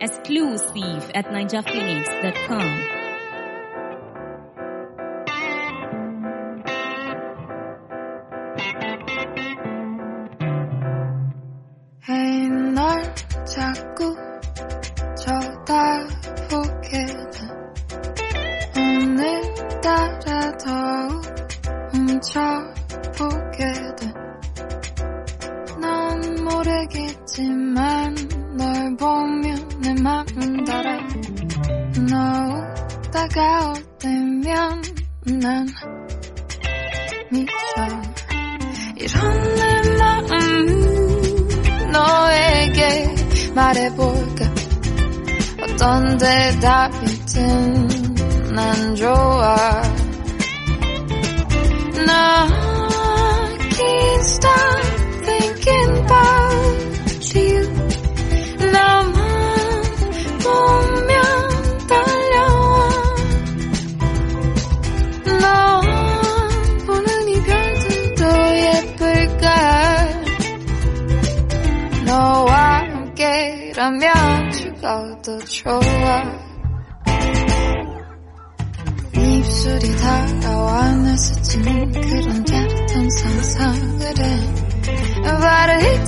Exclusive at ninjaphoenix.com. 에이, 널 자꾸 쳐다보게 돼. 오늘따라 더욱 훔쳐보게 돼. 넌 모르겠지만 널 보면 내 맘은 달아. 너 다가올 때면 난 미쳐. 이런 내 마음 너에게 말해볼까. 어떤 대답이든 난 좋아. 나 can't stop thinking about you. 나만 보면 떨려와. 너 보는 이 별들도 예쁠까. 너와 함께라면 죽어도 좋아. 입술이 다가와 날 스치는 그런 따뜻한 상상을 해. 빠르게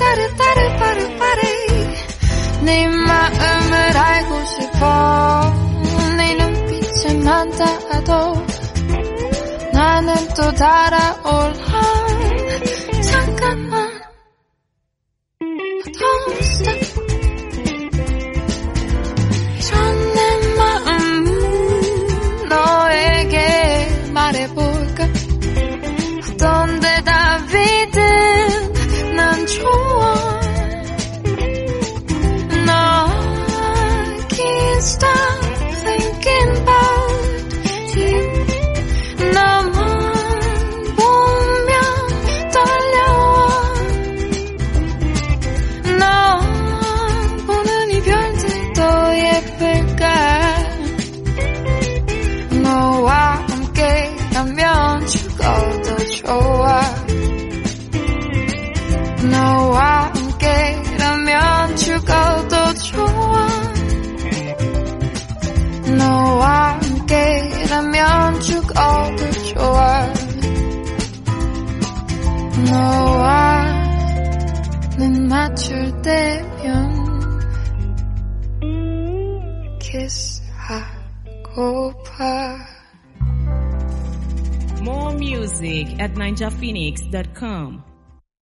네 마음을 알고 싶어. 네 눈빛에만 닿아도 나는 또 달아올라. 잠깐만 Don't stop. 이런 내 마음 너에게 말해볼까. 어떤 대답이든 난 좋아. 너 can't stop thinking about you. 너만 보면 떨려와. 너 보는 이 별들도 예쁠까. 너와 함께라면 죽어도 좋아. 너와 함께라면 죽어도 좋아. 너와 함께라면 죽어도 좋아. 너와 눈 맞출 때면 키스하고파. More music at ninjaphoenix.com.